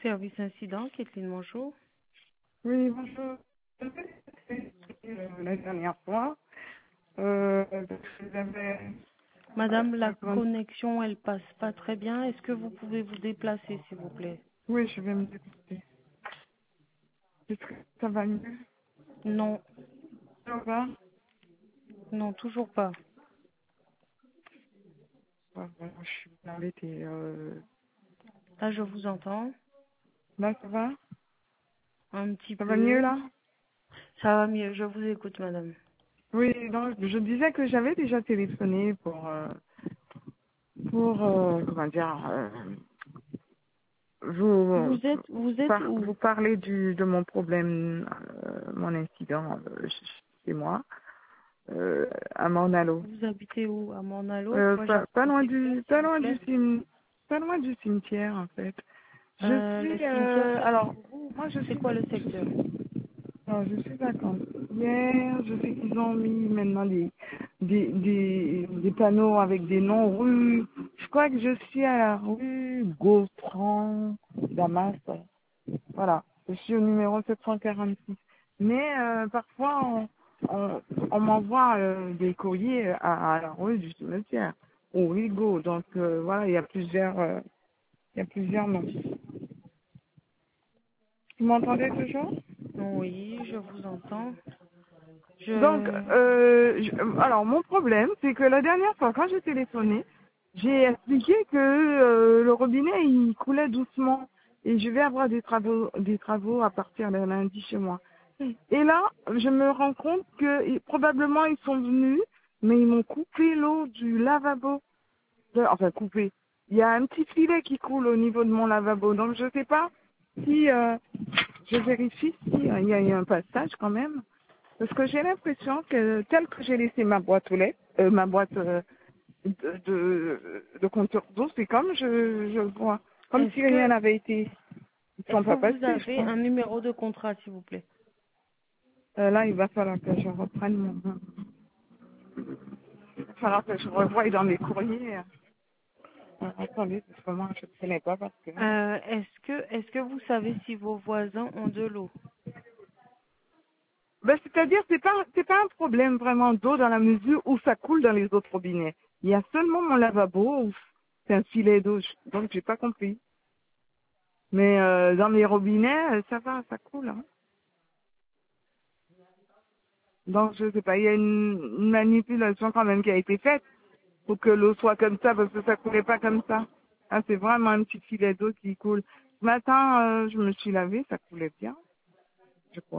Service incident, Kathleen, bonjour. Oui, bonjour. La dernière fois, j'avais... Madame, la connexion, elle passe pas très bien. Est-ce que vous pouvez vous déplacer, s'il vous plaît? Oui, je vais me déplacer. Est-ce que ça va mieux? Non, Ça va? non, toujours pas. Ouais, bon, je suis embêtée. Là, je vous entends Là, ça va? un petit Ça va mieux, peu. là? Ça va mieux, je vous écoute, madame. Oui, non, je disais que j'avais déjà téléphoné comment dire, Vous êtes où? vous parler de mon problème, mon incident chez moi, à Mornalo. Vous habitez où? À Mornalo? Pourquoi j'ai Pas un loin secteur, pas s'il vous loin plaît? pas loin du cimetière, en fait. Je Le suis, cimetière, c'est alors, pour vous? moi, je C'est suis, quoi le secteur? non, je suis vacante. Hier, je sais qu'ils ont mis maintenant des panneaux avec des noms rues. Je crois que je suis à la rue Gautran, Damas. Voilà. Je suis au numéro 746. Mais, parfois, on m'envoie des courriers à la rue du cimetière, au Rigaud. Donc, voilà, il y a plusieurs noms. Vous m'entendez toujours? Oui, je vous entends. Donc, Je... alors mon problème, c'est que la dernière fois, quand j'ai téléphoné, j'ai expliqué que le robinet il coulait doucement et je vais avoir des travaux à partir de lundi chez moi. Et là, je me rends compte que probablement ils sont venus, mais ils m'ont coupé l'eau du lavabo. Enfin, coupé. Il y a un petit filet qui coule au niveau de mon lavabo, donc je sais pas si je vérifie si il y a un passage quand même. Parce que j'ai l'impression que, tel que j'ai laissé ma boîte aux lettres, ma boîte de compteur d'eau, c'est comme je vois. Comme Est-ce si rien que, n'avait été. Ils sont est-ce que pas vous passés, je avez pense. un numéro de contrat, s'il vous plaît? Là, il va falloir que je reprenne il va falloir que je revoie dans mes courriers. Attendez, parce que moi, je ne connais pas parce que... Est-ce que vous savez si vos voisins ont de l'eau? Ben, c'est-à-dire, c'est pas un problème vraiment d'eau dans la mesure où ça coule dans les autres robinets. Il y a seulement mon lavabo où c'est un filet d'eau. Donc, j'ai pas compris. Mais dans les robinets, ça va, ça coule. Hein. Donc, je sais pas, il y a une manipulation quand même qui a été faite pour que l'eau soit comme ça, parce que ça coulait pas comme ça. Ah, c'est vraiment un petit filet d'eau qui coule. Ce matin, je me suis lavée, ça coulait bien, je crois.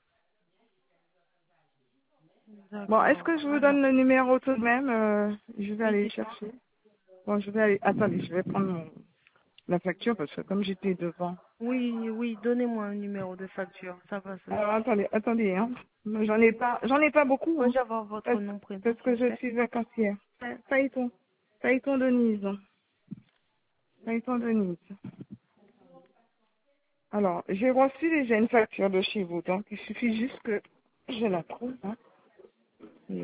Bon, est-ce D'accord. que je vous Alors, donne le numéro tout de même je vais oui, aller le dites-moi. chercher. Bon, je vais aller... Attendez, je vais prendre la facture parce que comme j'étais devant... Oui, oui, donnez-moi un numéro de facture. Ça passe aussi. Alors, attendez, hein. J'en ai pas beaucoup, hein. Peux-je avoir votre Parce, nom, prénom, parce s'il que vous je plaît? suis vacancière. Phaéton. Phaéton Denise. Phaéton Denise. Alors, j'ai reçu déjà une facture de chez vous, donc il suffit juste que je la trouve, hein. Et,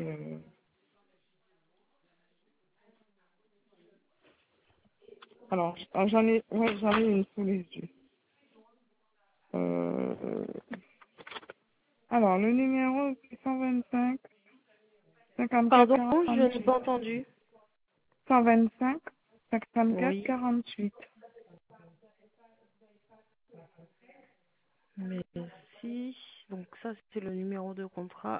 alors, j'en ai une sous les yeux. Euh, alors, le numéro, c'est 125 54 Pardon, je n'ai 48. pas entendu. 125 54 Oui, 48. merci. Donc ça, c'est le numéro de contrat.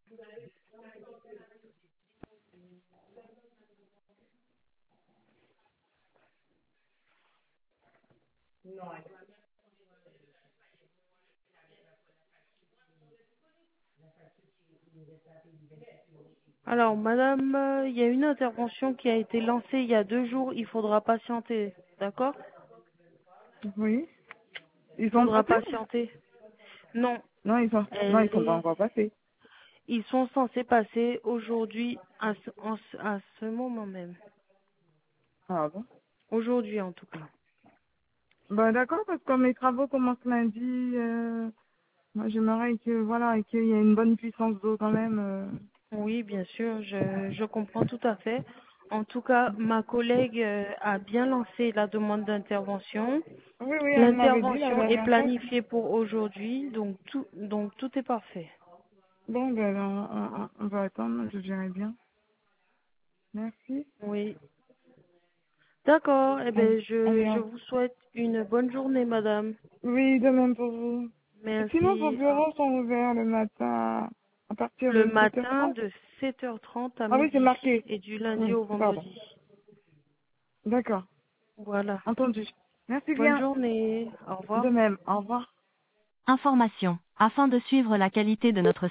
Alors, madame, il y a une intervention qui a été lancée il y a 2 jours. Il faudra patienter, d'accord? Oui. Il Ils ont faudra passé? patienter. Non, Non, ils elle sont pas est... encore passés. Ils sont censés passer aujourd'hui à ce moment même. Ah bon? Aujourd'hui, en tout cas. Ben d'accord, parce que mes travaux commencent lundi. Moi, j'aimerais que, voilà, qu'il y ait une bonne puissance d'eau quand même. Oui, bien sûr, je comprends tout à fait. En tout cas, ma collègue a bien lancé la demande d'intervention. Oui, oui, elle m'avait dit la L'intervention est dernière fois. planifiée pour aujourd'hui, donc tout est parfait. Bon, ben, on va attendre, je dirais bien. Merci. Oui. D'accord. Eh Allez, bien, allez, je vous souhaite une bonne journée, madame. oui, de même pour vous. Et sinon, vos Merci. bureaux sont ouverts le matin à partir Le de matin 7h30. de 7h30 à Ah oui, c'est midi marqué. et du lundi au Pardon. vendredi. D'accord, Voilà. entendu. Merci Bonne bien. journée. Au revoir. De même, au revoir. Information. Afin de suivre la qualité de notre